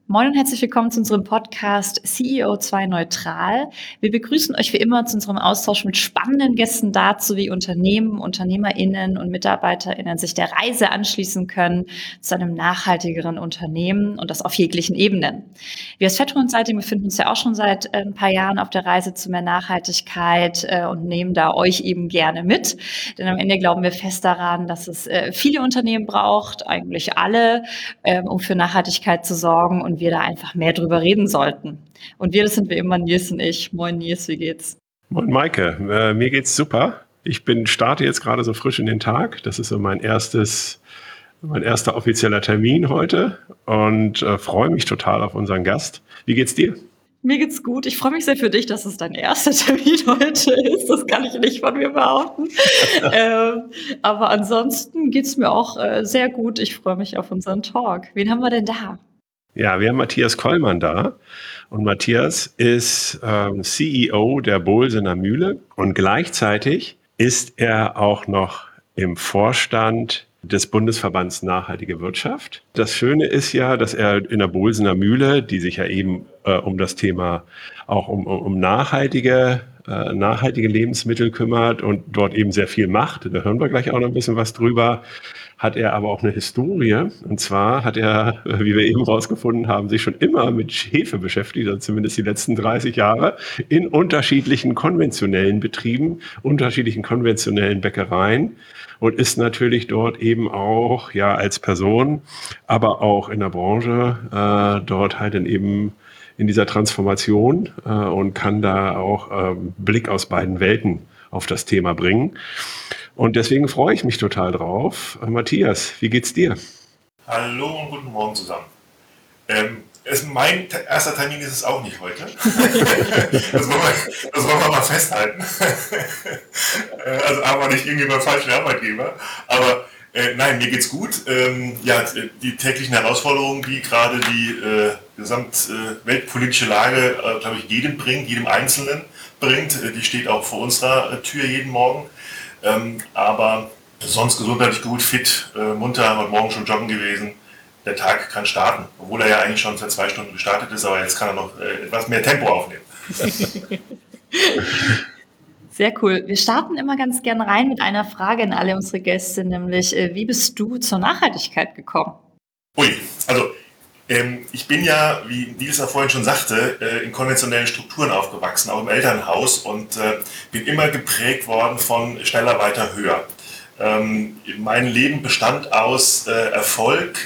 Moin und herzlich willkommen zu unserem Podcast CEO2 Neutral. Wir begrüßen euch wie immer zu unserem Austausch mit spannenden Gästen dazu, wie Unternehmen, UnternehmerInnen und MitarbeiterInnen sich der Reise anschließen können zu einem nachhaltigeren Unternehmen und das auf jeglichen Ebenen. Wir als Fedrun-Consulting befinden uns ja auch schon seit ein paar Jahren auf der Reise zu mehr Nachhaltigkeit und nehmen da euch eben gerne mit. Denn am Ende glauben wir fest daran, dass es viele Unternehmen braucht, eigentlich alle, um für Nachhaltigkeit zu sorgen und wir da einfach mehr drüber reden sollten. Und wir, das sind wie immer Nils und ich. Moin Nils, wie geht's? Moin Maike, mir geht's super. Ich starte jetzt gerade so frisch in den Tag. Das ist so mein erster offizieller Termin heute und freue mich total auf unseren Gast. Wie geht's dir? Mir geht's gut. Ich freue mich sehr für dich, dass es dein erster Termin heute ist. Das kann ich nicht von mir behaupten. Aber ansonsten geht's mir auch sehr gut. Ich freue mich auf unseren Talk. Wen haben wir denn da? Ja, wir haben Matthias Kollmann da. Und Matthias ist CEO der Bohlsener Mühle und gleichzeitig ist er auch noch im Vorstand des Bundesverbands Nachhaltige Wirtschaft. Das Schöne ist ja, dass er in der Bohlsener Mühle, die sich ja eben um das Thema auch um nachhaltige Lebensmittel kümmert und dort eben sehr viel macht. Da hören wir gleich auch noch ein bisschen was drüber. Hat er aber auch eine Historie. Und zwar hat er, wie wir eben rausgefunden haben, sich schon immer mit Hefe beschäftigt, also zumindest die letzten 30 Jahre, in unterschiedlichen konventionellen Betrieben, unterschiedlichen konventionellen Bäckereien und ist natürlich dort eben auch ja als Person, aber auch in der Branche dort halt dann eben in dieser Transformation und kann da auch Blick aus beiden Welten auf das Thema bringen. Und deswegen freue ich mich total drauf. Matthias, wie geht's dir? Hallo und guten Morgen zusammen. Mein erster Termin ist es auch nicht heute. Das wollen wir mal festhalten. Also aber nicht irgendwie beim falschen Arbeitgeber. Aber nein, mir geht's gut. Ja, die täglichen Herausforderungen, die gerade die gesamtweltpolitische Lage, glaube ich, jedem Einzelnen bringt, die steht auch vor unserer Tür jeden Morgen. Aber sonst gesundheitlich gut, fit, munter, heute Morgen schon joggen gewesen. Der Tag kann starten, obwohl er ja eigentlich schon seit 2 Stunden gestartet ist, aber jetzt kann er noch etwas mehr Tempo aufnehmen. Sehr cool. Wir starten immer ganz gerne rein mit einer Frage an alle unsere Gäste, nämlich wie bist du zur Nachhaltigkeit gekommen? Ui, also ich bin ja, wie Nils ja vorhin schon sagte, in konventionellen Strukturen aufgewachsen, auch im Elternhaus und bin immer geprägt worden von schneller, weiter, höher. Mein Leben bestand aus Erfolg,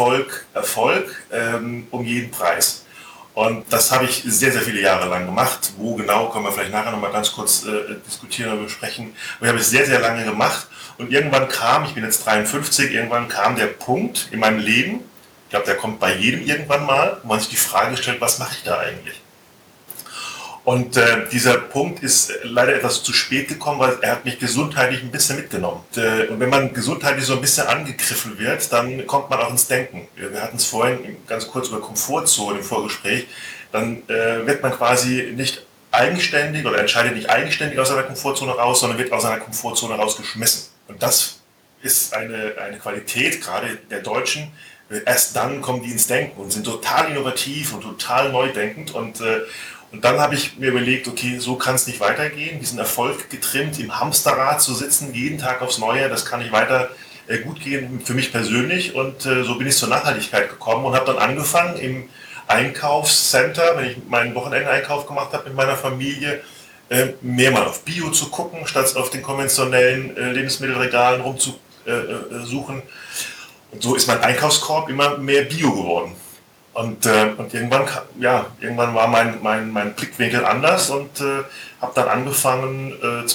um jeden Preis. Und das habe ich sehr, sehr viele Jahre lang gemacht. Wo genau, können wir vielleicht nachher nochmal ganz kurz diskutieren oder besprechen. Aber ich habe es sehr, sehr lange gemacht. Und irgendwann kam, ich bin jetzt 53, irgendwann kam der Punkt in meinem Leben, ich glaube, der kommt bei jedem irgendwann mal, wo man sich die Frage stellt, was mache ich da eigentlich? Und dieser Punkt ist leider etwas zu spät gekommen, weil er hat mich gesundheitlich ein bisschen mitgenommen. Und wenn man gesundheitlich so ein bisschen angegriffen wird, dann kommt man auch ins Denken. Wir hatten es vorhin ganz kurz über Komfortzone im Vorgespräch. Dann wird man quasi nicht eigenständig oder entscheidet nicht eigenständig aus seiner Komfortzone raus, sondern wird aus seiner Komfortzone rausgeschmissen. Und das ist eine Qualität gerade der Deutschen. Erst dann kommen die ins Denken und sind total innovativ und total neu-denkend. Und dann habe ich mir überlegt, okay, so kann es nicht weitergehen. Diesen Erfolg getrimmt, im Hamsterrad zu sitzen, jeden Tag aufs Neue, das kann nicht weiter gut gehen für mich persönlich. Und so bin ich zur Nachhaltigkeit gekommen und habe dann angefangen im Einkaufscenter, wenn ich meinen Wochenendeinkauf gemacht habe mit meiner Familie, mehr mal auf Bio zu gucken, statt auf den konventionellen Lebensmittelregalen rumzusuchen. Und so ist mein Einkaufskorb immer mehr Bio geworden. Und irgendwann war mein Blickwinkel anders und habe dann angefangen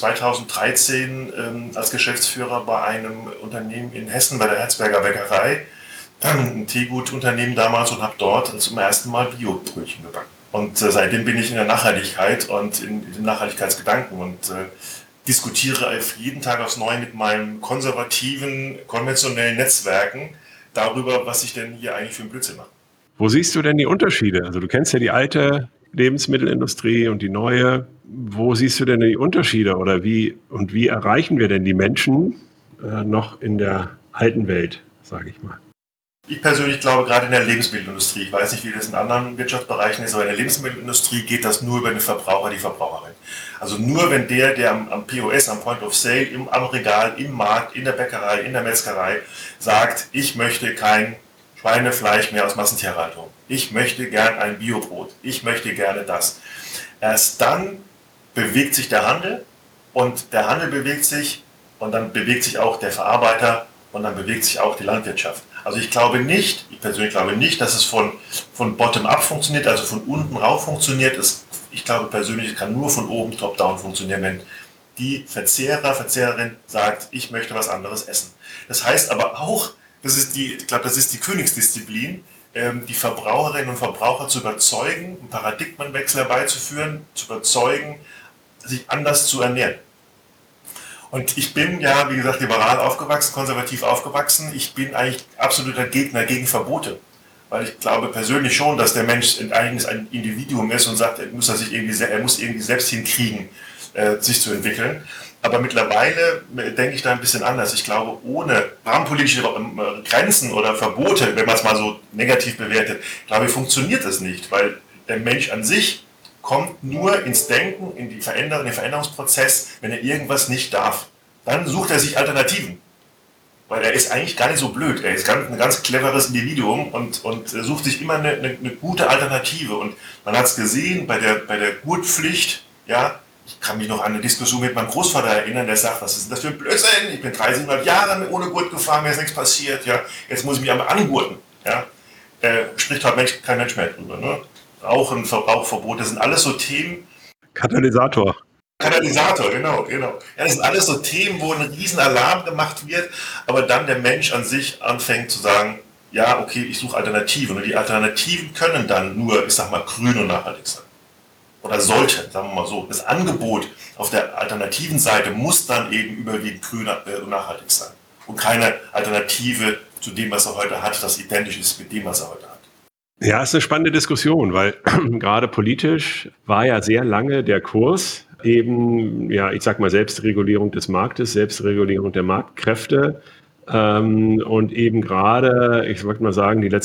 2013 als Geschäftsführer bei einem Unternehmen in Hessen, bei der Herzberger Bäckerei, ein Teegutunternehmen damals, und habe dort zum ersten Mal Bio-Brötchen gebacken. Und seitdem bin ich in der Nachhaltigkeit und in den Nachhaltigkeitsgedanken und diskutiere jeden Tag aufs Neue mit meinen konservativen, konventionellen Netzwerken darüber, was ich denn hier eigentlich für einen Blödsinn mache. Wo siehst du denn die Unterschiede? Also du kennst ja die alte Lebensmittelindustrie und die neue. Wo siehst du denn die Unterschiede oder wie erreichen wir denn die Menschen noch in der alten Welt, sage ich mal? Ich persönlich glaube, gerade in der Lebensmittelindustrie, ich weiß nicht, wie das in anderen Wirtschaftsbereichen ist, aber in der Lebensmittelindustrie geht das nur über den Verbraucher, die Verbraucherin. Also nur wenn der am POS, am Point of Sale, am Regal, im Markt, in der Bäckerei, in der Metzgerei sagt, ich möchte kein Schweinefleisch mehr aus Massentierhaltung. Ich möchte gern ein Biobrot. Ich möchte gerne das. Erst dann bewegt sich der Handel und der Handel bewegt sich und dann bewegt sich auch der Verarbeiter und dann bewegt sich auch die Landwirtschaft. Also ich persönlich glaube nicht, dass es von bottom-up funktioniert, also von unten rauf funktioniert. Ich glaube persönlich, es kann nur von oben top-down funktionieren, wenn die Verzehrerin sagt, ich möchte was anderes essen. Das heißt aber auch, ich glaube, das ist die Königsdisziplin, die Verbraucherinnen und Verbraucher zu überzeugen, einen Paradigmenwechsel herbeizuführen, zu überzeugen, sich anders zu ernähren. Und ich bin ja, wie gesagt, liberal aufgewachsen, konservativ aufgewachsen. Ich bin eigentlich absoluter Gegner gegen Verbote. Weil ich glaube persönlich schon, dass der Mensch eigentlich ein Individuum ist und sagt, er muss irgendwie selbst hinkriegen, sich zu entwickeln. Aber mittlerweile denke ich da ein bisschen anders. Ich glaube, ohne rahmenpolitische Grenzen oder Verbote, wenn man es mal so negativ bewertet, glaube ich, funktioniert das nicht. Weil der Mensch an sich kommt nur ins Denken, in den Veränderungsprozess, wenn er irgendwas nicht darf. Dann sucht er sich Alternativen. Weil er ist eigentlich gar nicht so blöd. Er ist ein ganz cleveres Individuum und sucht sich immer eine gute Alternative. Und man hat es gesehen bei der Gurtpflicht. Ja, ich kann mich noch an eine Diskussion mit meinem Großvater erinnern, der sagt, was ist denn das für ein Blödsinn? Ich bin 300 Jahre ohne Gurt gefahren, mir ist nichts passiert. Ja, jetzt muss ich mich einmal angurten. Ja, spricht halt kein Mensch mehr drüber. Ne? Rauchen, Rauchverbote, das sind alles so Themen. Katalysator, genau. Ja, das sind alles so Themen, wo ein Riesenalarm gemacht wird, aber dann der Mensch an sich anfängt zu sagen, ja, okay, ich suche Alternativen. Und die Alternativen können dann nur, ich sag mal, grün und nachhaltig sein. Oder sollten, sagen wir mal so. Das Angebot auf der alternativen Seite muss dann eben überwiegend grün und nachhaltig sein. Und keine Alternative zu dem, was er heute hat, das identisch ist mit dem, was er heute hat. Ja, es ist eine spannende Diskussion, weil gerade politisch war ja sehr lange der Kurs eben, ja, ich sag mal, Selbstregulierung des Marktes, Selbstregulierung der Marktkräfte und eben gerade, ich wollte mal sagen, die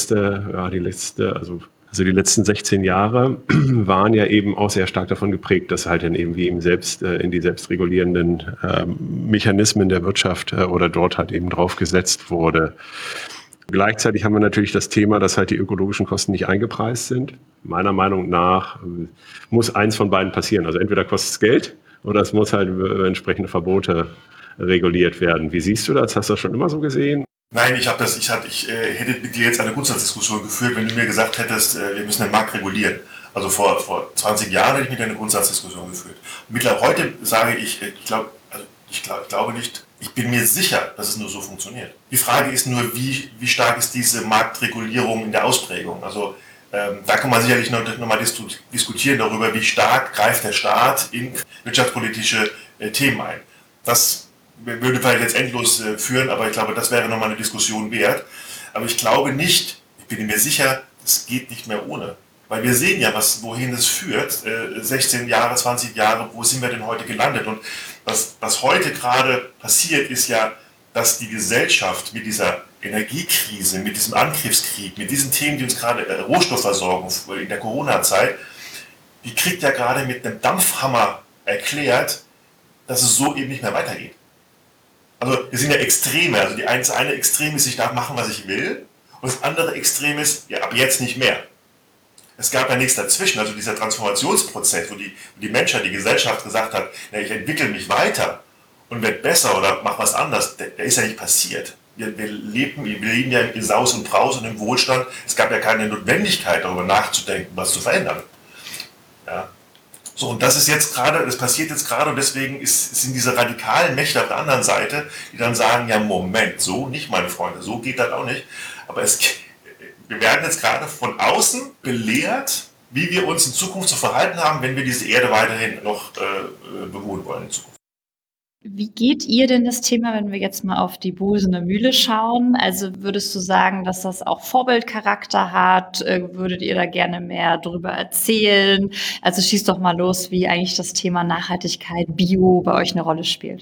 letzten 16 Jahre waren ja eben auch sehr stark davon geprägt, dass halt dann eben wie eben selbst in die selbstregulierenden Mechanismen der Wirtschaft oder dort halt eben drauf gesetzt wurde. Gleichzeitig haben wir natürlich das Thema, dass halt die ökologischen Kosten nicht eingepreist sind. Meiner Meinung nach muss eins von beiden passieren. Also entweder kostet es Geld oder es muss halt über entsprechende Verbote reguliert werden. Wie siehst du das? Hast du das schon immer so gesehen? Nein, ich hätte mit dir jetzt eine Grundsatzdiskussion geführt, wenn du mir gesagt hättest, wir müssen den Markt regulieren. Also vor 20 Jahren hätte ich mit dir eine Grundsatzdiskussion geführt. Mittlerweile heute sage ich glaube nicht, ich bin mir sicher, dass es nur so funktioniert. Die Frage ist nur, wie stark ist diese Marktregulierung in der Ausprägung? Also da kann man sicherlich noch mal diskutieren darüber, wie stark greift der Staat in wirtschaftspolitische Themen ein. Das würde vielleicht jetzt endlos führen, aber ich glaube, das wäre nochmal eine Diskussion wert. Aber ich glaube nicht, ich bin mir sicher, es geht nicht mehr ohne. Weil wir sehen ja, wohin es führt. 16 Jahre, 20 Jahre, wo sind wir denn heute gelandet? Und was heute gerade passiert, ist ja, dass die Gesellschaft mit dieser Energiekrise, mit diesem Angriffskrieg, mit diesen Themen, die uns gerade Rohstoffversorgung in der Corona-Zeit, die kriegt ja gerade mit einem Dampfhammer erklärt, dass es so eben nicht mehr weitergeht. Also wir sind ja Extreme. Also das eine Extrem ist, ich darf machen, was ich will. Und das andere Extrem ist, ja, ab jetzt nicht mehr. Es gab ja nichts dazwischen, also dieser Transformationsprozess, wo die Menschheit, die Gesellschaft gesagt hat, ja, ich entwickle mich weiter und werde besser oder mache was anderes, der ist ja nicht passiert. Wir leben ja in Saus und Braus und im Wohlstand. Es gab ja keine Notwendigkeit, darüber nachzudenken, was zu verändern. Ja. So, und das passiert jetzt gerade und deswegen sind diese radikalen Mächte auf der anderen Seite, die dann sagen, ja Moment, so nicht, meine Freunde, so geht das auch nicht. Aber wir werden jetzt gerade von außen belehrt, wie wir uns in Zukunft zu verhalten haben, wenn wir diese Erde weiterhin noch bewohnen wollen in Zukunft. Wie geht ihr denn das Thema, wenn wir jetzt mal auf die Bosener Mühle schauen? Also würdest du sagen, dass das auch Vorbildcharakter hat? Würdet ihr da gerne mehr darüber erzählen? Also schieß doch mal los, wie eigentlich das Thema Nachhaltigkeit, Bio bei euch eine Rolle spielt.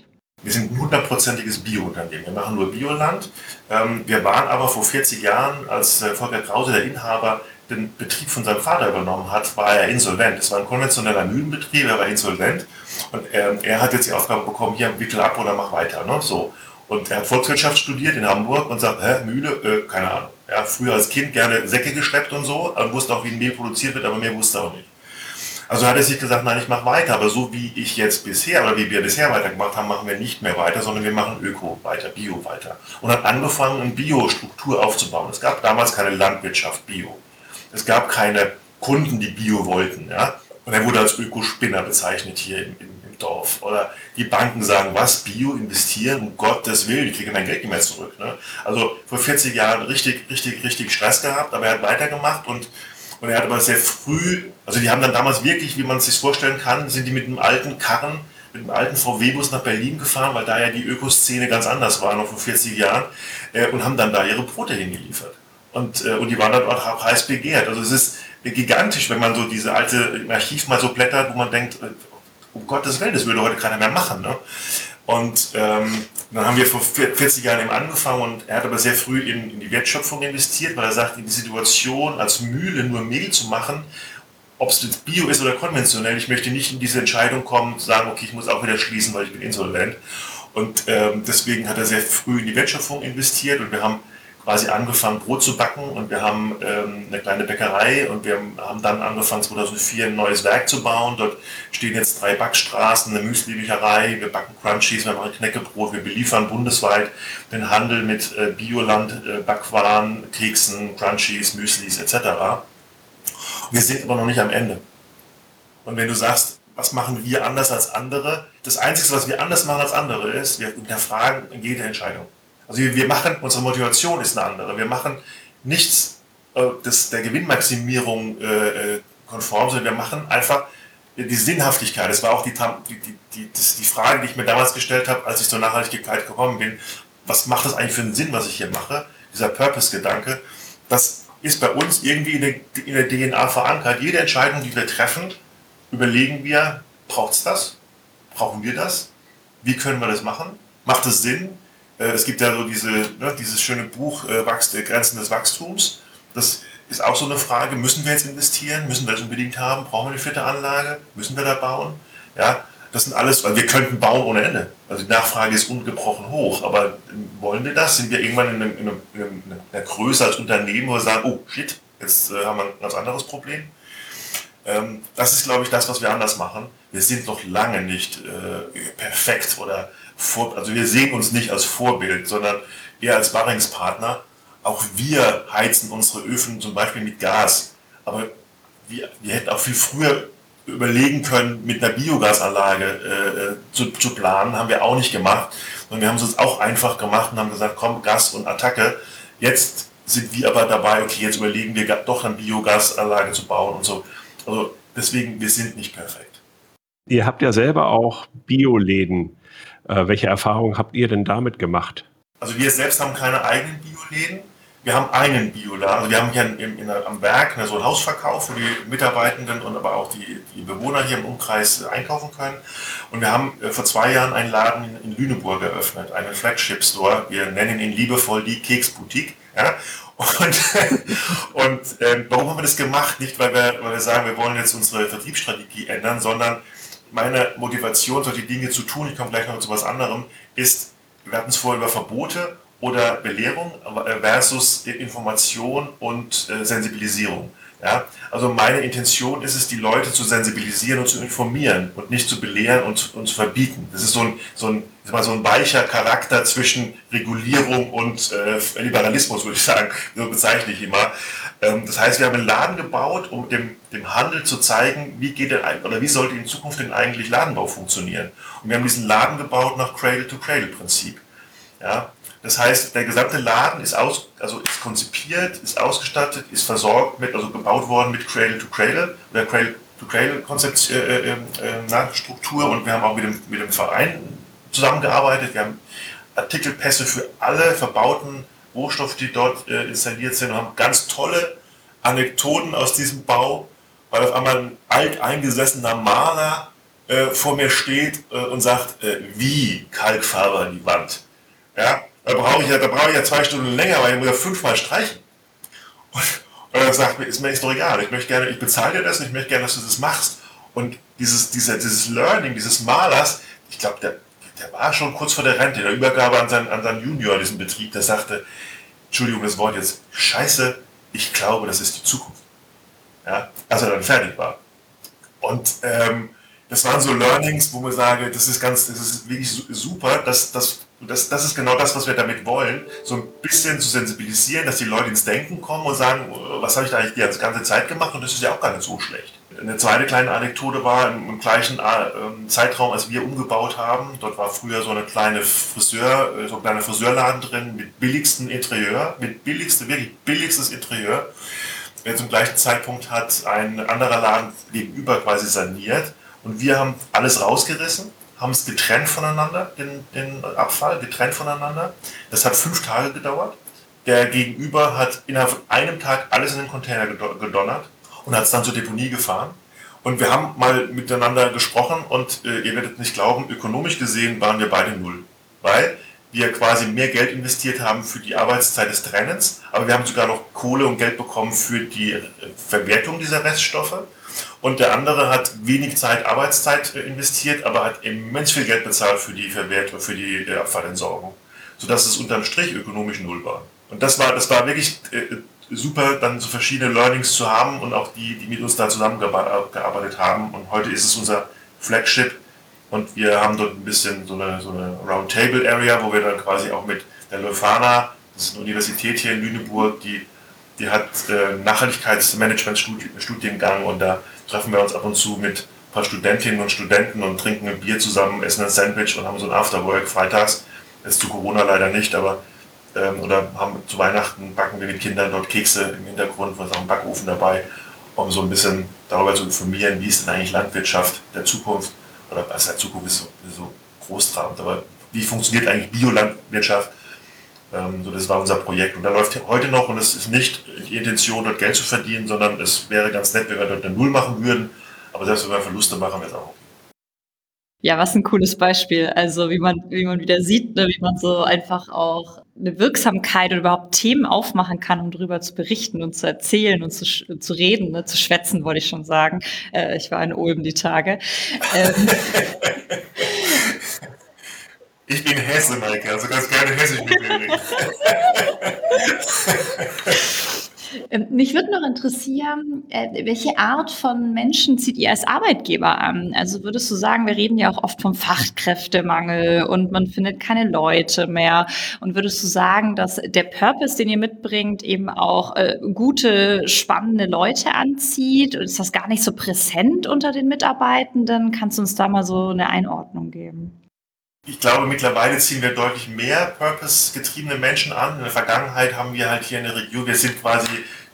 Wir sind ein 100%iges Bio-Unternehmen. Wir machen nur Bioland. Wir waren aber vor 40 Jahren, als Volker Krause, der Inhaber, den Betrieb von seinem Vater übernommen hat, war er insolvent. Es war ein konventioneller Mühlenbetrieb, er war insolvent. Und er hat jetzt die Aufgabe bekommen, hier wickel ab oder mach weiter. Ne? So. Und er hat Volkswirtschaft studiert in Hamburg und sagt, Mühle? Keine Ahnung. Ja, früher als Kind gerne Säcke geschleppt und so, und wusste auch, wie ein Mehl produziert wird, aber mehr wusste er auch nicht. Also hat er sich gesagt, nein, ich mache weiter, aber so wie ich jetzt bisher oder wie wir bisher weitergemacht haben, machen wir nicht mehr weiter, sondern wir machen Öko weiter, Bio weiter. Und hat angefangen, eine Bio-Struktur aufzubauen. Es gab damals keine Landwirtschaft Bio. Es gab keine Kunden, die Bio wollten. Ja? Und er wurde als Ökospinner bezeichnet hier im Dorf. Oder die Banken sagen, was, Bio investieren? Um Gottes Willen, ich kriege mein Geld nicht mehr zurück. Ne? Also vor 40 Jahren richtig Stress gehabt, aber er hat weitergemacht und er hat aber sehr früh, also die haben dann damals wirklich, wie man es sich vorstellen kann, sind die mit einem alten Karren, mit einem alten VW-Bus nach Berlin gefahren, weil da ja die Ökoszene ganz anders war, noch vor 40 Jahren, und haben dann da ihre Brote hingeliefert. Und die waren dann auch heiß begehrt. Also es ist gigantisch, wenn man so diese alte Archiv mal so blättert, wo man denkt, um Gottes Willen, das würde heute keiner mehr machen. Ne? Und dann haben wir vor 40 Jahren eben angefangen und er hat aber sehr früh in die Wertschöpfung investiert, weil er sagt, in die Situation als Mühle nur Mehl zu machen, ob es jetzt Bio ist oder konventionell, ich möchte nicht in diese Entscheidung kommen, zu sagen, okay, ich muss auch wieder schließen, weil ich bin insolvent. Und deswegen hat er sehr früh in die Wertschöpfung investiert und wir haben quasi angefangen, Brot zu backen und wir haben eine kleine Bäckerei und wir haben dann angefangen, 2004 ein neues Werk zu bauen. Dort stehen jetzt 3 Backstraßen, eine Müsli-Bücherei, wir backen Crunchies, wir machen Knäckebrot, wir beliefern bundesweit den Handel mit Bioland, Backwaren, Keksen, Crunchies, Müslis etc. Wir sind aber noch nicht am Ende. Und wenn du sagst, was machen wir anders als andere? Das Einzige, was wir anders machen als andere ist, wir hinterfragen jede Entscheidung. Also wir machen, unsere Motivation ist eine andere. Wir machen nichts der Gewinnmaximierung konform, sondern wir machen einfach die Sinnhaftigkeit. Das war auch die Frage, die ich mir damals gestellt habe, als ich zur Nachhaltigkeit gekommen bin. Was macht das eigentlich für einen Sinn, was ich hier mache? Dieser Purpose-Gedanke, das ist bei uns irgendwie in der DNA verankert. Jede Entscheidung, die wir treffen, überlegen wir, braucht es das? Brauchen wir das? Wie können wir das machen? Macht es Sinn? Es gibt ja so dieses schöne Buch Grenzen des Wachstums. Das ist auch so eine Frage, müssen wir jetzt investieren? Müssen wir das unbedingt haben? Brauchen wir eine 4. Anlage? Müssen wir da bauen? Ja, das sind alles, weil wir könnten bauen ohne Ende. Also die Nachfrage ist ungebrochen hoch. Aber wollen wir das? Sind wir irgendwann in einer Größe als Unternehmen, wo wir sagen, oh shit, jetzt haben wir ein ganz anderes Problem? Das ist, glaube ich, das, was wir anders machen. Wir sind noch lange nicht perfekt oder also wir sehen uns nicht als Vorbild, sondern eher als Sparringspartner. Auch wir heizen unsere Öfen zum Beispiel mit Gas. Aber wir hätten auch viel früher überlegen können, mit einer Biogasanlage zu planen. Haben wir auch nicht gemacht. Und wir haben es uns auch einfach gemacht und haben gesagt, komm, Gas und Attacke. Jetzt sind wir aber dabei, okay, jetzt überlegen wir doch eine Biogasanlage zu bauen und so. Also deswegen, wir sind nicht perfekt. Ihr habt ja selber auch Bioläden. Welche Erfahrungen habt ihr denn damit gemacht? Also wir selbst haben keine eigenen Bioläden. Wir haben einen Bioladen. Also wir haben hier am Werk so einen Hausverkauf, wo die Mitarbeitenden und aber auch die Bewohner hier im Umkreis einkaufen können. Und wir haben vor 2 Jahren einen Laden in Lüneburg eröffnet, einen Flagship-Store. Wir nennen ihn liebevoll die Keksboutique. Ja? Und warum haben wir das gemacht? Nicht, weil wir sagen, wir wollen jetzt unsere Vertriebsstrategie ändern, sondern meine Motivation, solche Dinge zu tun, ich komme gleich noch zu was anderem, ist, wir hatten es vorher über Verbote oder Belehrung versus Information und Sensibilisierung. Ja? Also meine Intention ist es, die Leute zu sensibilisieren und zu informieren und nicht zu belehren und zu verbieten. Das ist so ein weicher Charakter zwischen Regulierung und Liberalismus, würde ich sagen, so bezeichne ich immer. Das heißt, wir haben einen Laden gebaut, um dem Handel zu zeigen, wie sollte in Zukunft denn eigentlich Ladenbau funktionieren. Und wir haben diesen Laden gebaut nach Cradle-to-Cradle-Prinzip. Ja? Das heißt, der gesamte Laden ist konzipiert, ist ausgestattet, ist versorgt gebaut worden mit Cradle-to-Cradle oder Cradle-to-Cradle-Struktur und wir haben auch mit dem Verein zusammengearbeitet. Wir haben Artikelpässe für alle verbauten Rohstoffe, die dort installiert sind und haben ganz tolle Anekdoten aus diesem Bau, weil auf einmal ein alteingesessener Maler vor mir steht und sagt, wie Kalkfarbe an die Wand. Ja, da brauche ich ja 2 Stunden länger, weil ich muss ja 5-mal streichen. Und er sagt mir, ist mir doch egal, ich bezahle dir das und ich möchte gerne, dass du das machst. Und dieses Learning, dieses Malers, ich glaube, der war schon kurz vor der Rente, der Übergabe an seinen Junior, diesen Betrieb, der sagte, Entschuldigung, das Wort jetzt, Scheiße, ich glaube, das ist die Zukunft. Ja, als er dann fertig war. Und das waren so Learnings, wo man sage, das ist wirklich super, das ist genau das, was wir damit wollen, so ein bisschen zu sensibilisieren, dass die Leute ins Denken kommen und sagen, was habe ich da eigentlich die ganze Zeit gemacht, und das ist ja auch gar nicht so schlecht. Eine zweite kleine Anekdote war, im gleichen Zeitraum, als wir umgebaut haben, dort war früher so ein kleiner Friseurladen drin mit billigstem Interieur, wirklich billigstes Interieur. Zum gleichen Zeitpunkt hat ein anderer Laden gegenüber quasi saniert und wir haben alles rausgerissen, haben es getrennt voneinander, den Abfall getrennt voneinander. Das hat 5 Tage gedauert. Der Gegenüber hat innerhalb von einem Tag alles in den Container gedonnert und hat es dann zur Deponie gefahren. Und wir haben mal miteinander gesprochen und ihr werdet nicht glauben, ökonomisch gesehen waren wir beide null. Weil wir quasi mehr Geld investiert haben für die Arbeitszeit des Trennens, aber wir haben sogar noch Kohle und Geld bekommen für die Verwertung dieser Reststoffe. Und der andere hat wenig Arbeitszeit investiert, aber hat immens viel Geld bezahlt für die Verwertung, für die Abfallentsorgung. Sodass es unterm Strich ökonomisch null war. Und das war wirklich super, dann so verschiedene Learnings zu haben und auch die mit uns da zusammengearbeitet haben. Und heute ist es unser Flagship. Und wir haben dort ein bisschen so eine Roundtable-Area, wo wir dann quasi auch mit der Leuphana, das ist eine Universität hier in Lüneburg, die hat Nachhaltigkeitsmanagement-Studiengang, und da treffen wir uns ab und zu mit ein paar Studentinnen und Studenten und trinken ein Bier zusammen, essen ein Sandwich und haben so ein Afterwork freitags. Jetzt zu Corona leider nicht, aber oder haben zu Weihnachten, backen wir mit Kindern dort Kekse im Hintergrund, wir haben einen Backofen dabei, um so ein bisschen darüber zu informieren, wie ist denn eigentlich Landwirtschaft der Zukunft. Oder was heißt Zukunft ist so großtrabend, aber wie funktioniert eigentlich Biolandwirtschaft? Das war unser Projekt und da läuft heute noch, und es ist nicht die Intention, dort Geld zu verdienen, sondern es wäre ganz nett, wenn wir dort eine Null machen würden, aber selbst wenn wir Verluste machen, wäre es auch okay. Ja, was ein cooles Beispiel. Also wie man wieder sieht, ne, wie man so einfach auch eine Wirksamkeit oder überhaupt Themen aufmachen kann, um darüber zu berichten und zu erzählen und zu reden, ne, zu schwätzen, wollte ich schon sagen. Ich war in Ulm die Tage. Ich bin Hesse, Maike, also ganz gerne Hessisch mit mir reden. Mich würde noch interessieren, welche Art von Menschen zieht ihr als Arbeitgeber an? Also würdest du sagen, wir reden ja auch oft vom Fachkräftemangel und man findet keine Leute mehr. Und würdest du sagen, dass der Purpose, den ihr mitbringt, eben auch gute, spannende Leute anzieht? Und ist das gar nicht so präsent unter den Mitarbeitenden? Kannst du uns da mal so eine Einordnung geben? Ich glaube, mittlerweile ziehen wir deutlich mehr purpose-getriebene Menschen an. In der Vergangenheit haben wir halt hier in der Region, wir sind quasi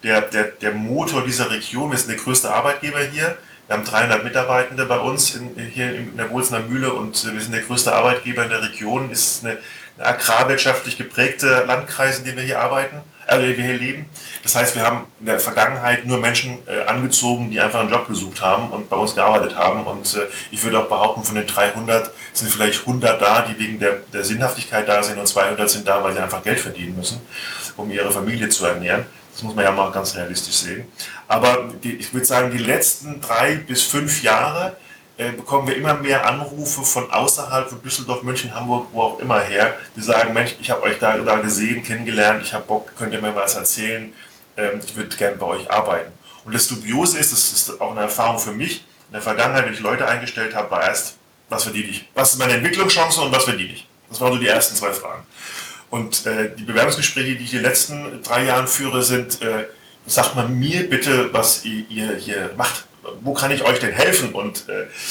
der Motor dieser Region, wir sind der größte Arbeitgeber hier. Wir haben 300 Mitarbeitende bei uns hier in der Bohlsener Mühle und wir sind der größte Arbeitgeber in der Region. Es ist eine agrarwirtschaftlich geprägte Landkreis, in dem wir hier arbeiten, wir hier leben. Das heißt, wir haben in der Vergangenheit nur Menschen angezogen, die einfach einen Job gesucht haben und bei uns gearbeitet haben. Und ich würde auch behaupten, von den 300 sind vielleicht 100 da, die wegen der Sinnhaftigkeit da sind, und 200 sind da, weil sie einfach Geld verdienen müssen, um ihre Familie zu ernähren. Das muss man ja mal ganz realistisch sehen. Aber ich würde sagen, die letzten 3 bis 5 Jahre bekommen wir immer mehr Anrufe von außerhalb von Düsseldorf, München, Hamburg, wo auch immer her, die sagen, Mensch, ich habe euch da gesehen, kennengelernt, ich habe Bock, könnt ihr mir was erzählen, ich würde gerne bei euch arbeiten. Und das Dubiose ist, das ist auch eine Erfahrung für mich, in der Vergangenheit, wenn ich Leute eingestellt habe, war erst, was verdiene ich? Was ist meine Entwicklungschance und was verdiene ich? Das waren so die ersten 2 Fragen. Und die Bewerbungsgespräche, die ich in den letzten 3 Jahren führe, sind, sagt mal mir bitte, was ihr hier macht. Wo kann ich euch denn helfen und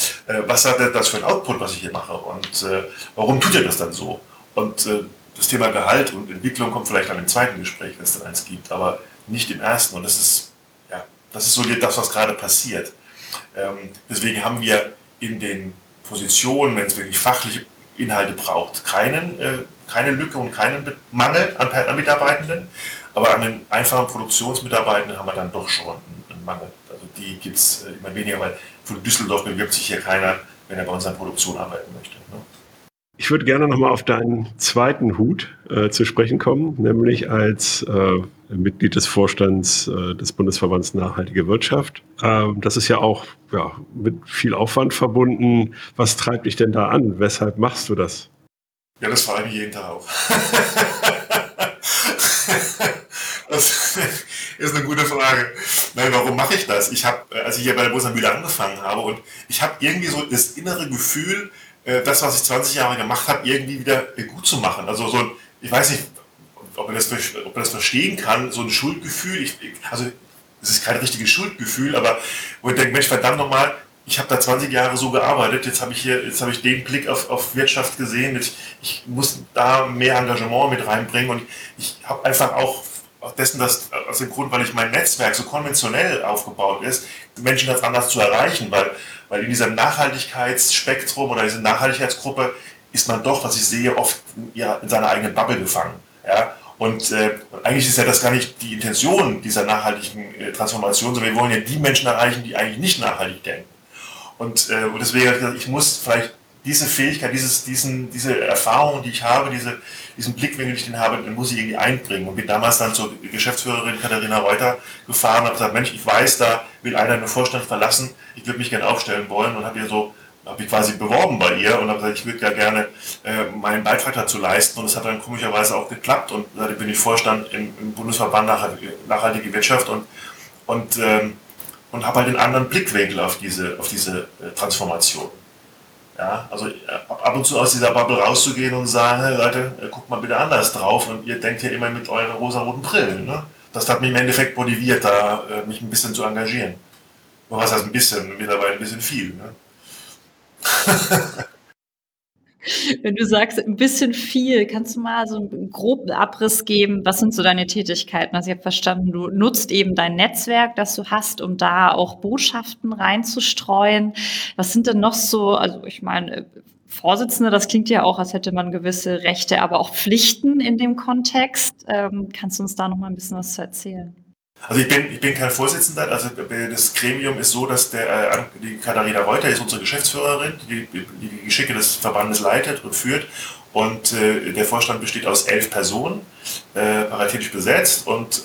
was hat das für ein Output, was ich hier mache und warum tut ihr das dann so? Und das Thema Gehalt und Entwicklung kommt vielleicht dann im zweiten Gespräch, wenn es dann eins gibt, aber nicht im ersten. Und das ist so das, was gerade passiert. Deswegen haben wir in den Positionen, wenn es wirklich fachliche Inhalte braucht, keine Lücke und keinen Mangel an Mitarbeitenden, aber an den einfachen Produktionsmitarbeitenden haben wir dann doch schon einen Mangel. Also die gibt es immer weniger, weil von Düsseldorf bewirbt sich hier keiner wenn er bei uns in der Produktion arbeiten möchte. Ne? Ich würde gerne nochmal auf deinen zweiten Hut zu sprechen kommen, nämlich als Mitglied des Vorstands des Bundesverbands Nachhaltige Wirtschaft. Das ist ja auch mit viel Aufwand verbunden. Was treibt dich denn da an? Weshalb machst du das? Ja, das frage ich jeden Tag auch. Das ist eine gute Frage. Nein, warum mache ich das? Als ich hier bei der Bohlener Mühle angefangen habe und ich habe irgendwie so das innere Gefühl, das, was ich 20 Jahre gemacht habe, irgendwie wieder gut zu machen. Also ich weiß nicht, ob man das verstehen kann, so ein Schuldgefühl. Also es ist kein richtiges Schuldgefühl, aber wo ich denke, Mensch, verdammt nochmal, ich habe da 20 Jahre so gearbeitet, jetzt habe ich den Blick auf Wirtschaft gesehen, ich muss da mehr Engagement mit reinbringen und ich habe einfach auch aus dem Grund, weil ich mein Netzwerk so konventionell aufgebaut ist, Menschen ganz anders zu erreichen, weil in diesem Nachhaltigkeitsspektrum oder dieser Nachhaltigkeitsgruppe ist man doch, was ich sehe, oft in seiner eigenen Bubble gefangen. Ja? Und eigentlich ist ja das gar nicht die Intention dieser nachhaltigen Transformation, sondern wir wollen ja die Menschen erreichen, die eigentlich nicht nachhaltig denken. Und deswegen habe ich gesagt, ich muss vielleicht diese Fähigkeit, diese Erfahrung, die ich habe, diesen Blickwinkel, den ich den habe, den muss ich irgendwie einbringen. Und bin damals dann zur Geschäftsführerin Katharina Reuter gefahren und habe gesagt, Mensch, ich weiß, da will einer den Vorstand verlassen, ich würde mich gerne aufstellen wollen und habe mich quasi beworben bei ihr und habe gesagt, ich würde ja gerne meinen Beitrag dazu leisten. Und das hat dann komischerweise auch geklappt und seitdem bin ich Vorstand im Bundesverband Nachhaltige Wirtschaft und habe halt einen anderen Blickwinkel auf diese Transformation. Ja, also ab und zu aus dieser Bubble rauszugehen und sagen, hey Leute, guckt mal bitte anders drauf und ihr denkt ja immer mit euren rosa-roten Brillen. Ne? Das hat mich im Endeffekt motiviert, mich ein bisschen zu engagieren. Aber was heißt ein bisschen? Mittlerweile ein bisschen viel. Ne? Wenn du sagst, ein bisschen viel, kannst du mal so einen groben Abriss geben? Was sind so deine Tätigkeiten? Also ich habe verstanden, du nutzt eben dein Netzwerk, das du hast, um da auch Botschaften reinzustreuen. Was sind denn noch so, also ich meine, Vorsitzende, das klingt ja auch, als hätte man gewisse Rechte, aber auch Pflichten in dem Kontext. Kannst du uns da noch mal ein bisschen was zu erzählen? Also ich bin kein Vorsitzender, also das Gremium ist so, dass die Katharina Reuter ist unsere Geschäftsführerin, die Geschicke des Verbandes leitet und führt und der Vorstand besteht aus 11 Personen, paritätisch besetzt und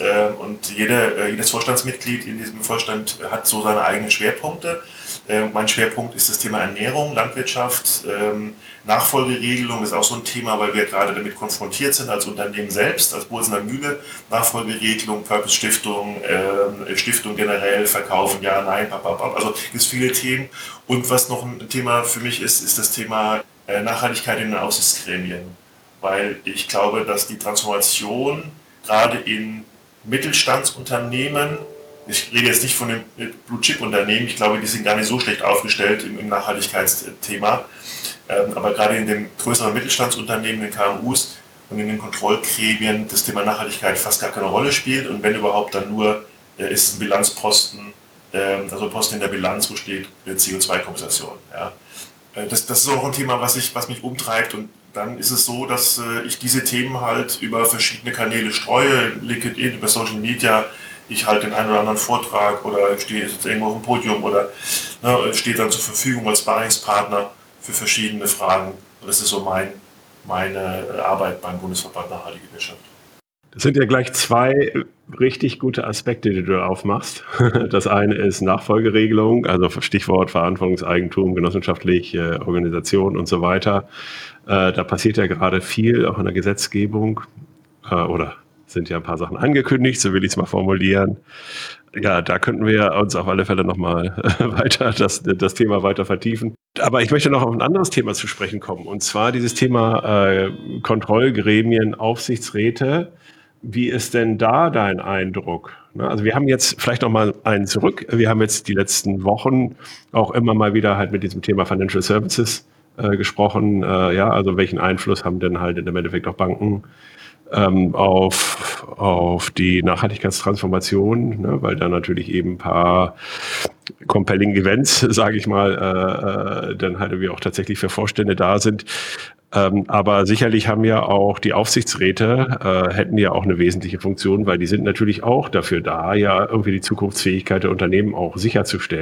jedes Vorstandsmitglied in diesem Vorstand hat so seine eigenen Schwerpunkte. Mein Schwerpunkt ist das Thema Ernährung, Landwirtschaft, Nachfolgeregelung ist auch so ein Thema, weil wir gerade damit konfrontiert sind als Unternehmen selbst, als Bohlener Mühle, Nachfolgeregelung, Purpose Stiftung, Stiftung generell, verkaufen, ja, nein, also es gibt viele Themen. Und was noch ein Thema für mich ist das Thema Nachhaltigkeit in den Aufsichtsgremien, weil ich glaube, dass die Transformation gerade in Mittelstandsunternehmen, ich rede jetzt nicht von den Blue-Chip-Unternehmen, ich glaube, die sind gar nicht so schlecht aufgestellt im Nachhaltigkeitsthema, aber gerade in den größeren Mittelstandsunternehmen, den KMUs und in den Kontrollgremien das Thema Nachhaltigkeit fast gar keine Rolle spielt und wenn überhaupt dann nur ist es ein Bilanzposten, also ein Posten in der Bilanz, wo steht CO2-Kompensation. Ja. Das ist auch ein Thema, was mich umtreibt und dann ist es so, dass ich diese Themen halt über verschiedene Kanäle streue, LinkedIn, über Social Media, ich halte den einen oder anderen Vortrag oder stehe jetzt irgendwo auf dem Podium oder stehe dann zur Verfügung als Sparringspartner für verschiedene Fragen. Und das ist so meine Arbeit beim Bundesverband Nachhaltige Wirtschaft. Das sind ja gleich zwei richtig gute Aspekte, die du aufmachst. Das eine ist Nachfolgeregelung, also Stichwort Verantwortungseigentum, genossenschaftliche Organisation und so weiter. Da passiert ja gerade viel, auch in der Gesetzgebung, oder sind ja ein paar Sachen angekündigt, so will ich es mal formulieren. Ja, da könnten wir uns auf alle Fälle nochmal weiter das Thema weiter vertiefen. Aber ich möchte noch auf ein anderes Thema zu sprechen kommen, und zwar dieses Thema Kontrollgremien, Aufsichtsräte. Wie ist denn da dein Eindruck? Also wir haben jetzt vielleicht noch mal einen zurück. Wir haben jetzt die letzten Wochen auch immer mal wieder halt mit diesem Thema Financial Services gesprochen. Also welchen Einfluss haben denn halt im Endeffekt auch Banken auf die Nachhaltigkeitstransformation, ne? Weil da natürlich eben ein paar compelling Events, sage ich mal, dann halt irgendwie auch tatsächlich für Vorstände da sind. Aber sicherlich haben ja auch die Aufsichtsräte, hätten ja auch eine wesentliche Funktion, weil die sind natürlich auch dafür da, ja irgendwie die Zukunftsfähigkeit der Unternehmen auch sicherzustellen.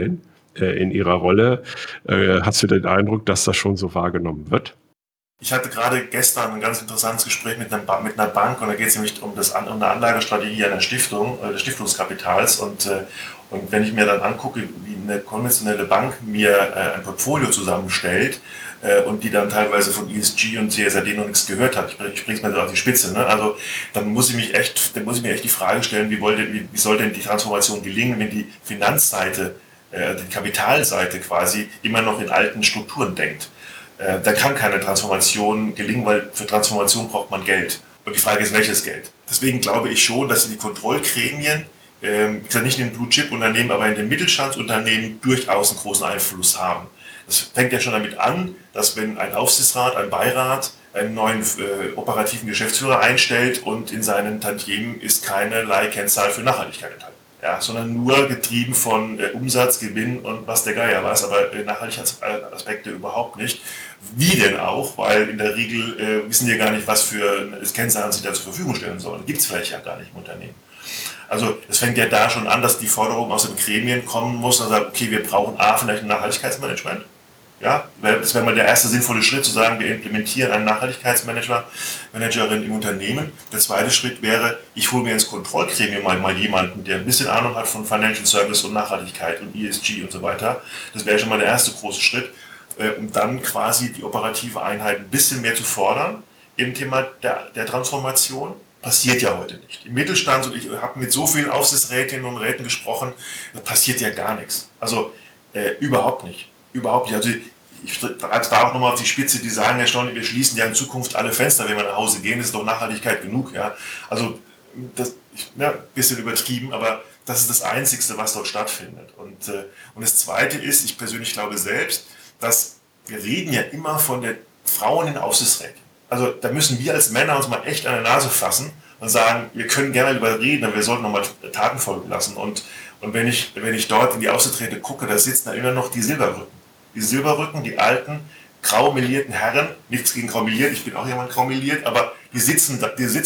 in Ihrer Rolle. Hast du den Eindruck, dass das schon so wahrgenommen wird? Ich hatte gerade gestern ein ganz interessantes Gespräch mit einer Bank und da geht es nämlich um eine Anlagestrategie einer Stiftung, des Stiftungskapitals und wenn ich mir dann angucke, wie eine konventionelle Bank mir ein Portfolio zusammenstellt und die dann teilweise von ESG und CSRD noch nichts gehört hat, ich bringe es mal so auf die Spitze, ne? Also dann muss ich mir echt die Frage stellen, wie soll denn die Transformation gelingen, wenn die Finanzseite, die Kapitalseite quasi immer noch in alten Strukturen denkt. Da kann keine Transformation gelingen, weil für Transformation braucht man Geld. Und die Frage ist, welches Geld? Deswegen glaube ich schon, dass die Kontrollgremien, nicht in den Blue-Chip-Unternehmen, aber in den Mittelstandsunternehmen durchaus einen großen Einfluss haben. Das fängt ja schon damit an, dass wenn ein Aufsichtsrat, ein Beirat einen neuen operativen Geschäftsführer einstellt und in seinen Tantiemen ist keinerlei Kennzahl für Nachhaltigkeit enthalten. Ja, sondern nur getrieben von Umsatz, Gewinn und was der Geier was, aber Nachhaltigkeitsaspekte überhaupt nicht. Wie denn auch? Weil in der Regel wissen die gar nicht, was für Kennzahlen sie da zur Verfügung stellen sollen. Gibt es vielleicht ja gar nicht im Unternehmen. Also es fängt ja da schon an, dass die Forderung aus den Gremien kommen muss und sagt, okay, wir brauchen vielleicht ein Nachhaltigkeitsmanagement. Ja, das wäre mal der erste sinnvolle Schritt, zu sagen, wir implementieren einen Nachhaltigkeitsmanagerin im Unternehmen. Der zweite Schritt wäre, ich hole mir ins Kontrollgremium mal jemanden, der ein bisschen Ahnung hat von Financial Service und Nachhaltigkeit und ESG und so weiter. Das wäre schon mal der erste große Schritt, um dann quasi die operative Einheit ein bisschen mehr zu fordern im Thema der Transformation. Passiert ja heute nicht. Im Mittelstand, und ich habe mit so vielen Aufsichtsrätinnen und Räten gesprochen, da passiert ja gar nichts. Also überhaupt nicht. Überhaupt nicht. Also ich treibe es da auch nochmal auf die Spitze, die sagen ja schon, wir schließen ja in Zukunft alle Fenster, wenn wir nach Hause gehen, das ist doch Nachhaltigkeit genug. Ja? Also das ein bisschen übertrieben, aber das ist das Einzige, was dort stattfindet. Und das Zweite ist, ich persönlich glaube selbst, dass wir reden ja immer von den Frauen in Aufsichtsräten. Also da müssen wir als Männer uns mal echt an der Nase fassen und sagen, wir können gerne darüber reden, aber wir sollten nochmal Taten folgen lassen. Und wenn ich dort in die Aufsichtsräte gucke, da sitzen da immer noch die Silberrücken. Die Silberrücken, die alten, grau melierten Herren, nichts gegen grau meliert, ich bin auch jemand grau meliert, aber die sitzen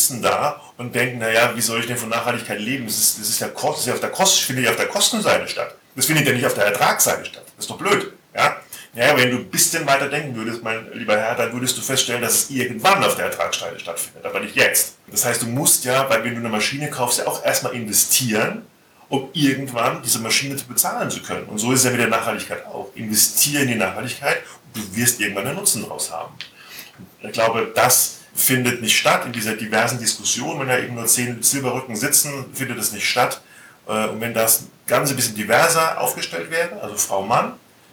da und denken, naja, wie soll ich denn von Nachhaltigkeit leben? Das findet ja auf der Kostenseite statt. Das findet ja nicht auf der Ertragsseite statt. Das ist doch blöd. Ja? Naja, wenn du ein bisschen weiter denken würdest, mein lieber Herr, dann würdest du feststellen, dass es irgendwann auf der Ertragsseite stattfindet, aber nicht jetzt. Das heißt, du musst ja, weil wenn du eine Maschine kaufst, ja auch erstmal investieren, um irgendwann diese Maschine zu bezahlen zu können. Und so ist es ja mit der Nachhaltigkeit auch. Investiere in die Nachhaltigkeit und du wirst irgendwann einen Nutzen daraus haben. Ich glaube, das findet nicht statt in dieser diversen Diskussion. Wenn da eben nur 10 Silberrücken sitzen, findet es nicht statt. Und wenn das Ganze ein bisschen diverser aufgestellt wäre, also Frau, Mann,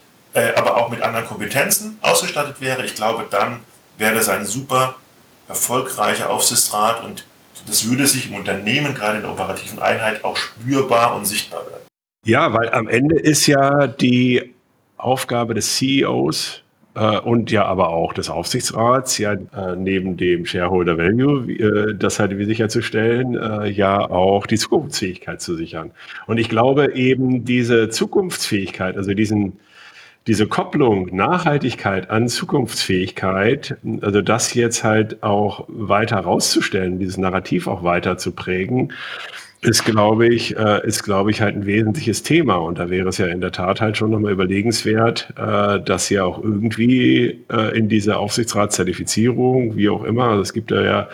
aber auch mit anderen Kompetenzen ausgestattet wäre, ich glaube, dann wäre das ein super erfolgreicher Aufsichtsrat und das würde sich im Unternehmen, gerade in der operativen Einheit, auch spürbar und sichtbar werden. Ja, weil am Ende ist ja die Aufgabe des CEOs und ja aber auch des Aufsichtsrats, ja neben dem Shareholder Value, das halt wie sicherzustellen, ja auch die Zukunftsfähigkeit zu sichern. Und ich glaube eben diese Zukunftsfähigkeit, also diese Kopplung Nachhaltigkeit an Zukunftsfähigkeit, also das jetzt halt auch weiter rauszustellen, dieses Narrativ auch weiter zu prägen, ist, glaube ich, halt ein wesentliches Thema. Und da wäre es ja in der Tat halt schon nochmal überlegenswert, dass ja auch irgendwie in dieser Aufsichtsratszertifizierung, wie auch immer, also es gibt da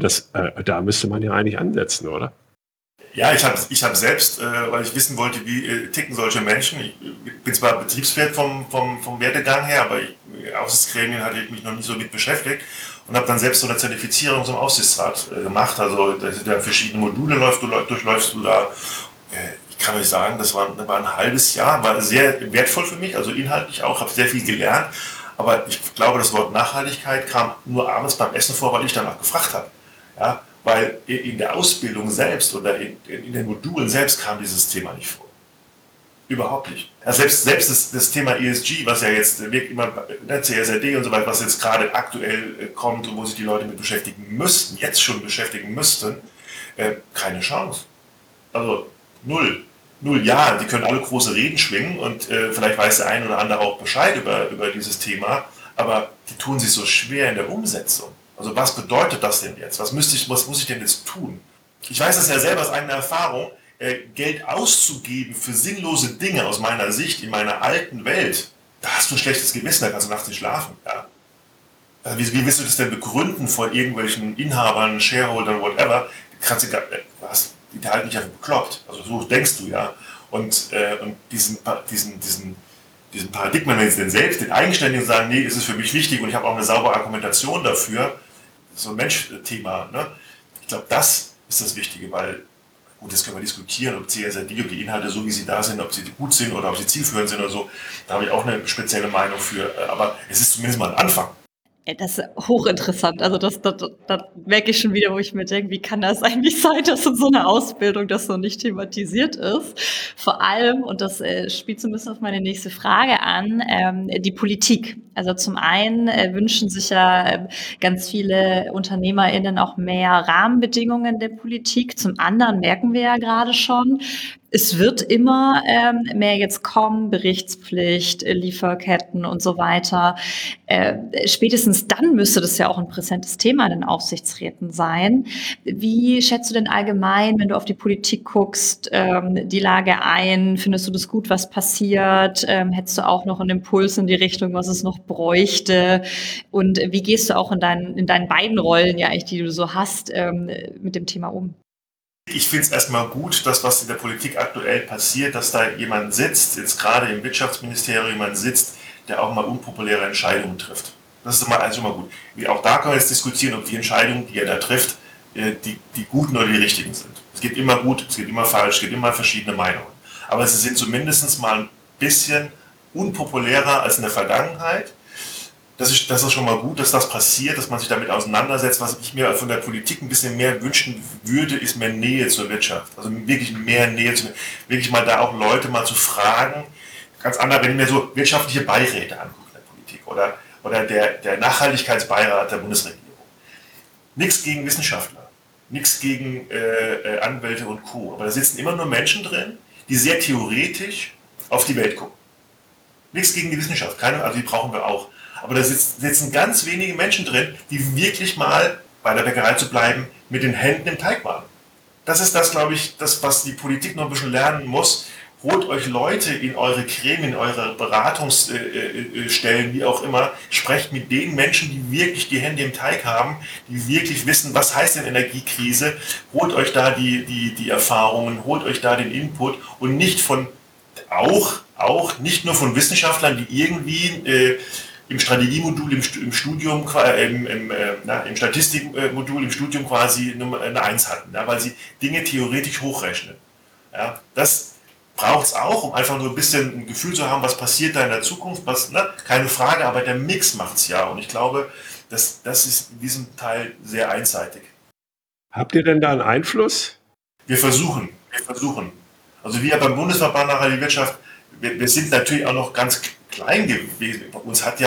da müsste man ja eigentlich ansetzen, oder? Ja, ich hab selbst, weil ich wissen wollte, wie ticken solche Menschen. Ich bin zwar Betriebswirt vom Werdegang her, aber Aufsichtsgremien hatte ich mich noch nie so mit beschäftigt und habe dann selbst so eine Zertifizierung zum Aufsichtsrat gemacht. Also da sind ja verschiedene Module, durchläufst du da. Ich kann euch sagen, das war ein halbes Jahr, war sehr wertvoll für mich, also inhaltlich auch, habe sehr viel gelernt. Aber ich glaube, das Wort Nachhaltigkeit kam nur abends beim Essen vor, weil ich danach gefragt habe. Ja? Weil in der Ausbildung selbst oder in den Modulen selbst kam dieses Thema nicht vor. Überhaupt nicht. Also selbst das Thema ESG, was ja jetzt immer, CSRD und so weiter, was jetzt gerade aktuell kommt und wo sich die Leute mit beschäftigen müssten, jetzt schon beschäftigen müssten, keine Chance. Also null. Ja, die können alle große Reden schwingen und vielleicht weiß der eine oder andere auch Bescheid über dieses Thema, aber die tun sich so schwer in der Umsetzung. Also was bedeutet das denn jetzt? Was muss ich denn jetzt tun? Ich weiß das ja selber aus eigener Erfahrung. Geld auszugeben für sinnlose Dinge aus meiner Sicht in meiner alten Welt, da hast du ein schlechtes Gewissen, da kannst du nachts nicht schlafen. Ja? Also wie willst du das denn begründen vor irgendwelchen Inhabern, Shareholdern, whatever? Die halten dich einfach bekloppt. Also so denkst du, ja. Und diesen Paradigmen, wenn sie denn selbst, den Eigenständigen sagen, nee, es ist für mich wichtig und ich habe auch eine saubere Argumentation dafür, so ein Mensch-Thema, ne? Ich glaube, das ist das Wichtige, weil, gut, das können wir diskutieren, ob CSRD, ob die Inhalte so wie sie da sind, ob sie gut sind oder ob sie zielführend sind oder so, da habe ich auch eine spezielle Meinung für, aber es ist zumindest mal ein Anfang. Das ist hochinteressant. Also das merke ich schon wieder, wo ich mir denke, wie kann das eigentlich sein, dass in so einer Ausbildung das noch nicht thematisiert ist? Vor allem, und das spielt so ein bisschen auf meine nächste Frage an, die Politik. Also zum einen wünschen sich ja ganz viele UnternehmerInnen auch mehr Rahmenbedingungen der Politik. Zum anderen merken wir ja gerade schon, es wird immer mehr jetzt kommen, Berichtspflicht, Lieferketten und so weiter. Spätestens dann müsste das ja auch ein präsentes Thema in den Aufsichtsräten sein. Wie schätzt du denn allgemein, wenn du auf die Politik guckst, die Lage ein? Findest du das gut, was passiert? Hättest du auch noch einen Impuls in die Richtung, was es noch bräuchte? Und wie gehst du auch in deinen beiden Rollen, ja eigentlich, die du so hast, mit dem Thema um? Ich finde es erstmal gut, dass was in der Politik aktuell passiert, dass da jemand sitzt, jetzt gerade im Wirtschaftsministerium jemand sitzt, der auch mal unpopuläre Entscheidungen trifft. Das ist also immer gut. Auch da können wir jetzt diskutieren, ob die Entscheidungen, die er da trifft, die guten oder die richtigen sind. Es gibt immer gut, es gibt immer falsch, es gibt immer verschiedene Meinungen. Aber sie sind zumindest mal ein bisschen unpopulärer als in der Vergangenheit. Das ist schon mal gut, dass das passiert, dass man sich damit auseinandersetzt. Was ich mir von der Politik ein bisschen mehr wünschen würde, ist mehr Nähe zur Wirtschaft. Also wirklich mehr Nähe zu, wirklich mal da auch Leute mal zu fragen. Ganz anders, wenn ich mir so wirtschaftliche Beiräte angucke in der Politik oder der Nachhaltigkeitsbeirat der Bundesregierung. Nichts gegen Wissenschaftler, nichts gegen Anwälte und Co. Aber da sitzen immer nur Menschen drin, die sehr theoretisch auf die Welt gucken. Nichts gegen die Wissenschaft, also die brauchen wir auch. Aber da sitzen ganz wenige Menschen drin, die wirklich mal, bei der Bäckerei zu bleiben, mit den Händen im Teig waren. Das ist das, glaube ich, das, was die Politik noch ein bisschen lernen muss. Holt euch Leute in eure Gremien, in eure Beratungsstellen, wie auch immer. Sprecht mit den Menschen, die wirklich die Hände im Teig haben, die wirklich wissen, was heißt denn Energiekrise. Holt euch da die Erfahrungen, holt euch da den Input und nicht nicht nur von Wissenschaftlern, die irgendwie im Strategiemodul, im Studium, im Statistikmodul, im Studium quasi eine 1 hatten, ja, weil sie Dinge theoretisch hochrechnen. Ja, das braucht es auch, um einfach nur ein bisschen ein Gefühl zu haben, was passiert da in der Zukunft, keine Frage, aber der Mix macht es ja. Und ich glaube, das ist in diesem Teil sehr einseitig. Habt ihr denn da einen Einfluss? Wir versuchen. Also wir beim Bundesverband Nachhaltige Wirtschaft, wir sind natürlich auch noch ganz klein gewesen. Bei uns hat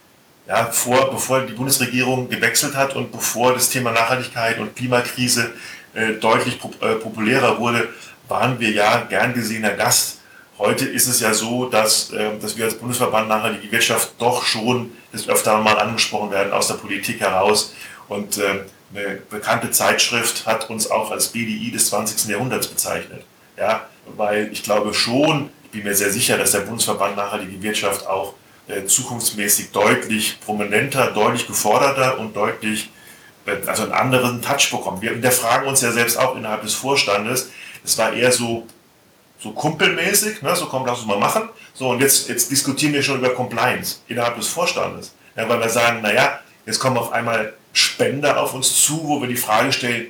bevor die Bundesregierung gewechselt hat und bevor das Thema Nachhaltigkeit und Klimakrise deutlich populärer wurde, waren wir ja gern gesehener Gast. Heute ist es ja so, dass wir als Bundesverband Nachhaltige Wirtschaft doch schon des Öfteren mal angesprochen werden aus der Politik heraus. Und eine bekannte Zeitschrift hat uns auch als BDI des 20. Jahrhunderts bezeichnet. Ja, weil ich glaube schon, ich bin mir sehr sicher, dass der Bundesverband Nachhaltige Wirtschaft auch zukunftsmäßig deutlich prominenter, deutlich geforderter und deutlich einen anderen Touch bekommt. Wir hinterfragen uns ja selbst auch innerhalb des Vorstandes. Es war eher so kumpelmäßig, ne? So komm, lass uns mal machen. So, und jetzt diskutieren wir schon über Compliance innerhalb des Vorstandes. Ja, weil wir sagen, naja, jetzt kommen auf einmal Spender auf uns zu, wo wir die Frage stellen,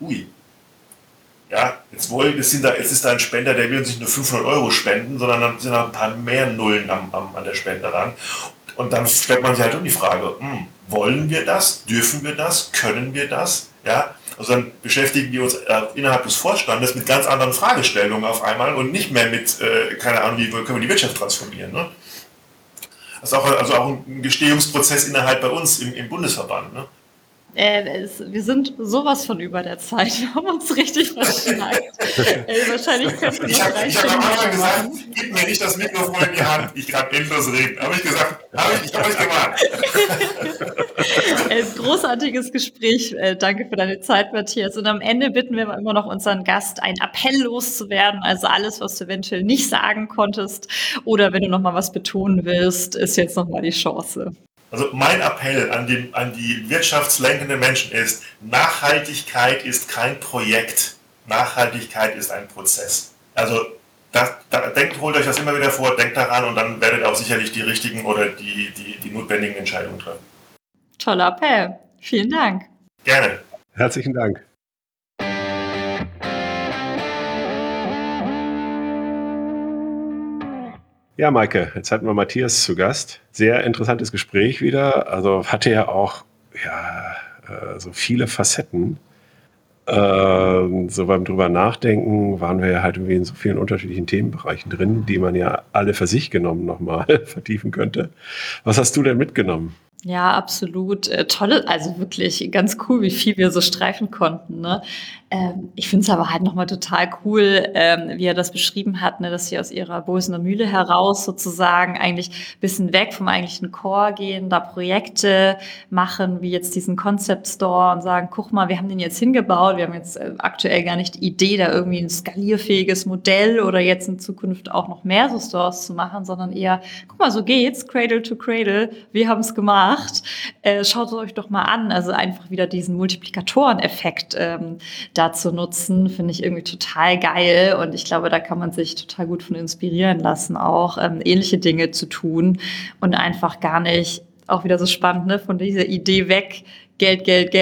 ja, jetzt ist da ein Spender, der will uns nicht nur 500 Euro spenden, sondern dann sind da ein paar mehr Nullen an der Spende ran. Und dann stellt man sich halt die Frage, wollen wir das? Dürfen wir das? Können wir das? Ja, also dann beschäftigen wir uns innerhalb des Vorstandes mit ganz anderen Fragestellungen auf einmal und nicht mehr mit, keine Ahnung, wie können wir die Wirtschaft transformieren. Ne? Das ist auch ein Gestehungsprozess innerhalb bei uns im Bundesverband. Ne? Wir sind sowas von über der Zeit. Wir haben uns richtig verschnackt. Wahrscheinlich könnten wir noch 3 Ich habe am Stunden Anfang gesagt, machen. gib mir nicht das Mikrofon in die Hand, ich kann endlos reden. Habe ich gesagt, ich habe euch gemacht. Großartiges Gespräch. Danke für deine Zeit, Matthias. Und am Ende bitten wir immer noch unseren Gast, einen Appell loszuwerden. Also alles, was du eventuell nicht sagen konntest oder wenn du noch mal was betonen willst, ist jetzt noch mal die Chance. Also mein Appell an die wirtschaftslenkenden Menschen ist, Nachhaltigkeit ist kein Projekt, Nachhaltigkeit ist ein Prozess. Also holt euch das immer wieder vor, denkt daran und dann werdet ihr auch sicherlich die richtigen oder die notwendigen Entscheidungen treffen. Toller Appell. Vielen Dank. Gerne. Herzlichen Dank. Ja, Maike, jetzt hatten wir Matthias zu Gast. Sehr interessantes Gespräch wieder. Also hatte ja auch so viele Facetten. So beim drüber nachdenken waren wir ja halt irgendwie in so vielen unterschiedlichen Themenbereichen drin, die man ja alle für sich genommen nochmal vertiefen könnte. Was hast du denn mitgenommen? Ja, absolut. Tolle, also wirklich ganz cool, wie viel wir so streifen konnten. Ne? Ich finde es aber halt nochmal total cool, wie er das beschrieben hat, ne, dass sie aus ihrer Bosener Mühle heraus sozusagen eigentlich ein bisschen weg vom eigentlichen Core gehen, da Projekte machen, wie jetzt diesen Concept Store und sagen, guck mal, wir haben den jetzt hingebaut, wir haben jetzt aktuell gar nicht die Idee, da irgendwie ein skalierfähiges Modell oder jetzt in Zukunft auch noch mehr so Stores zu machen, sondern eher, guck mal, so geht's, Cradle to Cradle, wir haben es gemacht. Schaut es euch doch mal an. Also einfach wieder diesen Multiplikatoreneffekt da zu nutzen, finde ich irgendwie total geil. Und ich glaube, da kann man sich total gut von inspirieren lassen, auch ähnliche Dinge zu tun und einfach gar nicht, auch wieder so spannend, ne, von dieser Idee weg, Geld,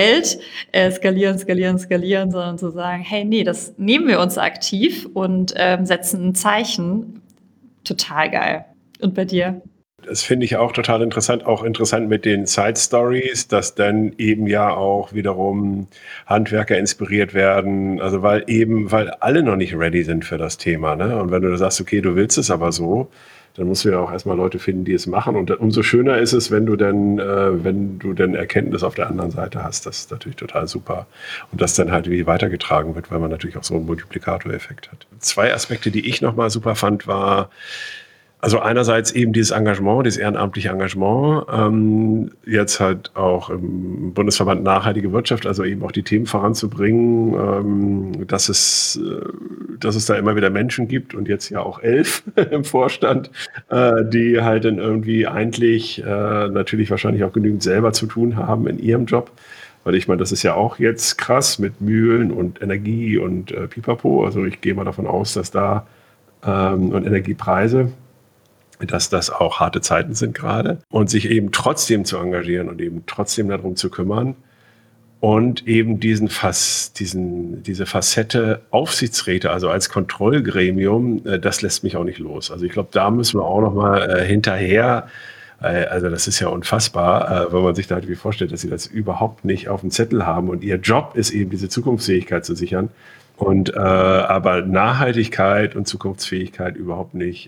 skalieren, sondern zu sagen, hey, nee, das nehmen wir uns aktiv und setzen ein Zeichen. Total geil. Und bei dir? Das finde ich auch total interessant, auch interessant mit den Side Stories, dass dann eben ja auch wiederum Handwerker inspiriert werden, also weil alle noch nicht ready sind für das Thema, ne? Und wenn du sagst, okay, du willst es aber so, dann musst du ja auch erstmal Leute finden, die es machen. Und umso schöner ist es, wenn du dann Erkenntnis auf der anderen Seite hast. Das ist natürlich total super. Und das dann halt wie weitergetragen wird, weil man natürlich auch so einen Multiplikatoreffekt hat. 2 Aspekte, die ich nochmal super fand, war, also einerseits eben dieses Engagement, dieses ehrenamtliche Engagement, jetzt halt auch im Bundesverband Nachhaltige Wirtschaft, also eben auch die Themen voranzubringen, dass es da immer wieder Menschen gibt und jetzt ja auch 11 im Vorstand, die halt dann irgendwie eigentlich natürlich wahrscheinlich auch genügend selber zu tun haben in ihrem Job. Weil ich meine, das ist ja auch jetzt krass mit Mühlen und Energie und Pipapo. Also ich gehe mal davon aus, dass da und Energiepreise, dass das auch harte Zeiten sind gerade und sich eben trotzdem zu engagieren und eben trotzdem darum zu kümmern und eben diese Facette Aufsichtsräte, also als Kontrollgremium, das lässt mich auch nicht los. Also ich glaube, da müssen wir auch noch mal hinterher. Also das ist ja unfassbar, wenn man sich da irgendwie vorstellt, dass sie das überhaupt nicht auf dem Zettel haben und ihr Job ist eben diese Zukunftsfähigkeit zu sichern und aber Nachhaltigkeit und Zukunftsfähigkeit überhaupt nicht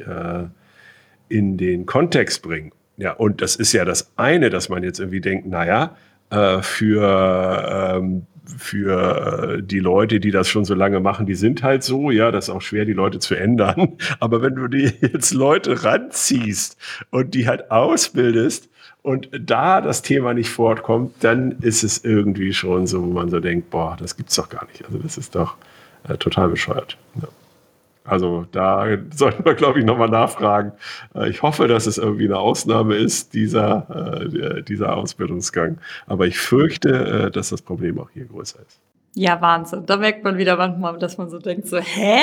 in den Kontext bringen. Ja, und das ist ja das eine, dass man jetzt irgendwie denkt, naja, für die Leute, die das schon so lange machen, die sind halt so, ja, das ist auch schwer, die Leute zu ändern. Aber wenn du dir jetzt Leute ranziehst und die halt ausbildest und da das Thema nicht fortkommt, dann ist es irgendwie schon so, wo man so denkt, boah, das gibt's doch gar nicht. Also das ist doch total bescheuert. Ja. Also da sollten wir, glaube ich, nochmal nachfragen. Ich hoffe, dass es irgendwie eine Ausnahme ist, dieser Ausbildungsgang. Aber ich fürchte, dass das Problem auch hier größer ist. Ja, Wahnsinn. Da merkt man wieder manchmal, dass man so denkt, so, hä?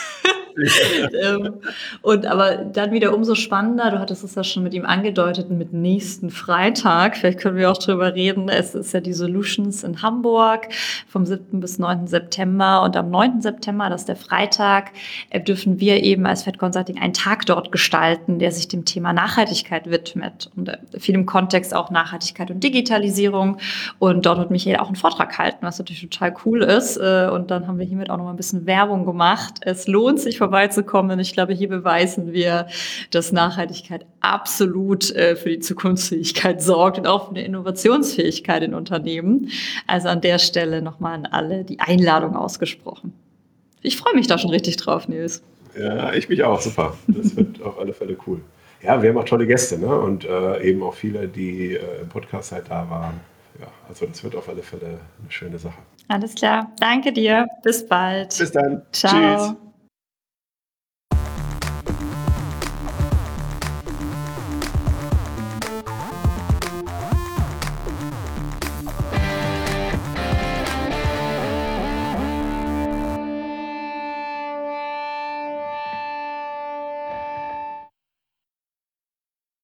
Und aber dann wieder umso spannender, du hattest es ja schon mit ihm angedeutet, mit nächsten Freitag, vielleicht können wir auch drüber reden, es ist ja die Solutions in Hamburg vom 7. bis 9. September und am 9. September, das ist der Freitag, dürfen wir eben als Fed Consulting einen Tag dort gestalten, der sich dem Thema Nachhaltigkeit widmet und viel im Kontext auch Nachhaltigkeit und Digitalisierung und dort wird Michael auch einen Vortrag halten, was natürlich total cool ist und dann haben wir hiermit auch noch mal ein bisschen Werbung gemacht. Es lohnt sich vorbeizukommen. Ich glaube, hier beweisen wir, dass Nachhaltigkeit absolut für die Zukunftsfähigkeit sorgt und auch für eine Innovationsfähigkeit in Unternehmen. Also an der Stelle nochmal an alle die Einladung ausgesprochen. Ich freue mich da schon richtig drauf, Nils. Ja, ich mich auch, super. Das wird auf alle Fälle cool. Ja, wir haben auch tolle Gäste, ne? Und eben auch viele, die im Podcast halt da waren. Ja, also das wird auf alle Fälle eine schöne Sache. Alles klar. Danke dir. Bis bald. Bis dann. Ciao. Tschüss.